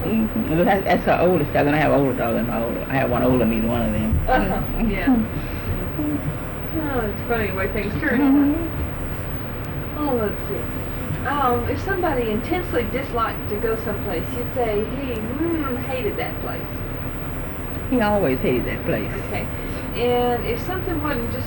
That's our oldest child. And I have an older daughter and I have one older than either one of them. Yeah. Oh, it's funny the way things turn out. Oh, let's see. If somebody intensely disliked to go someplace, you'd say he hated that place. He always hated that place. Okay. And if something wasn't just,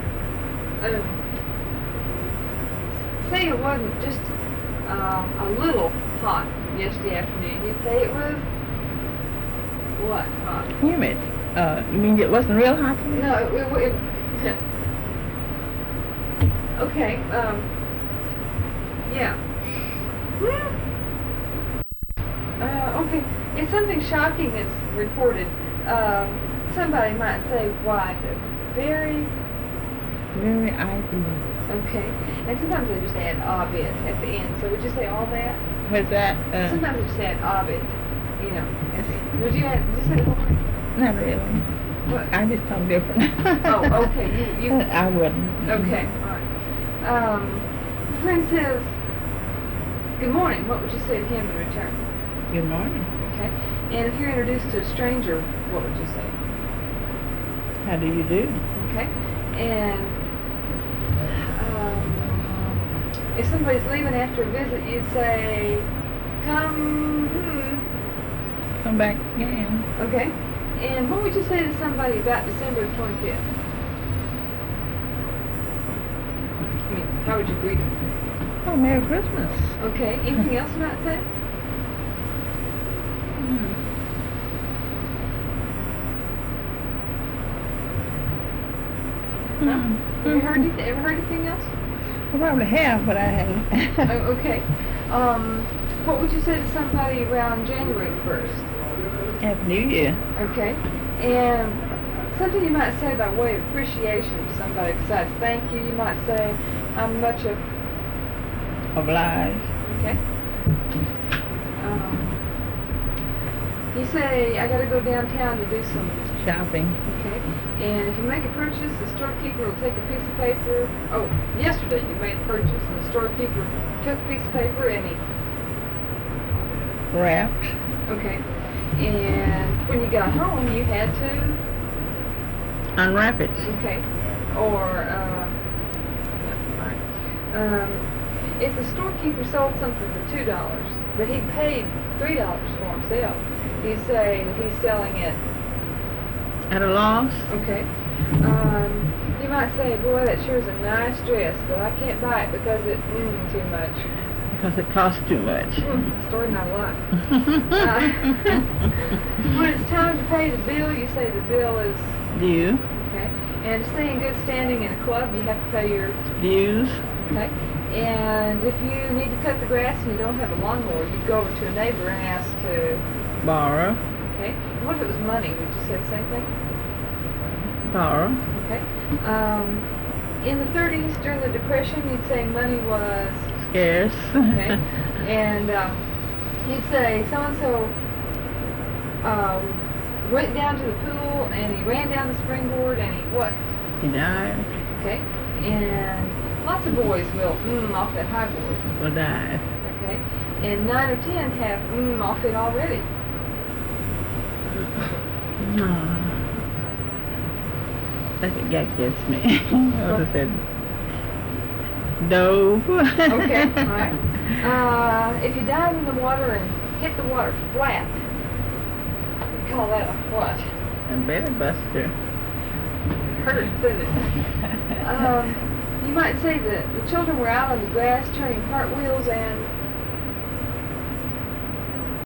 say it wasn't just a little hot yesterday afternoon, you'd say it was what? Hot? Humid. You mean it wasn't real hot? No, it okay, yeah. Okay, if something shocking is reported, somebody might say, why? Very ideal. Okay, and sometimes they just add obit at the end, so would you say all that? What's that? Sometimes they just add obit, you know. Would you say it more? Not really. What? I just talk different. Oh, okay, you I wouldn't. Okay, alright. Your friend says, good morning, what would you say to him in return? Good morning. Okay, and if you're introduced to a stranger, what would you say? How do you do? Okay, and if somebody's leaving after a visit, you'd say, come back again. Okay, and what would you say to somebody about December 25th? I mean, how would you greet them? Oh, Merry Christmas. Okay, anything else you might say? Have you ever heard anything else? I probably have, but I haven't. Oh, okay. What would you say to somebody around January 1st? Happy New Year. Okay. And something you might say by way of appreciation to somebody besides thank you, you might say, I'm much obliged. Okay. You say, I gotta go downtown to do some shopping. Okay. And if you make a purchase, the storekeeper will take a piece of paper. Oh, yesterday you made a purchase, and the storekeeper took a piece of paper and he wrapped. Okay. And when you got home, you had to unwrap it. Okay. Or if the storekeeper sold something for $2 that he paid $3 for himself, you say that he's selling it at a loss. Okay. You might say, boy, that sure is a nice dress, but I can't buy it because it too much. Because it costs too much. Story of my life. When it's time to pay the bill, you say the bill is due. Okay. And to stay in good standing in a club, you have to pay your dues. Okay. And if you need to cut the grass and you don't have a lawnmower, you go over to a neighbor and ask to borrow. Okay. What if it was money? Would you say the same thing? Borrow. Okay. In the 30s, during the Depression, you'd say money was scarce. Okay. And you'd say so-and-so went down to the pool and he ran down the springboard and he what? He died. Okay. And lots of boys will off that high board. Will die. Okay. And 9 or 10 have off it already. No. That gets me. I would have said dove. Okay, alright. If you dive in the water and hit the water flat, we call that a what? A belly buster. Hurts, isn't it? You might say that the children were out on the grass turning cartwheels and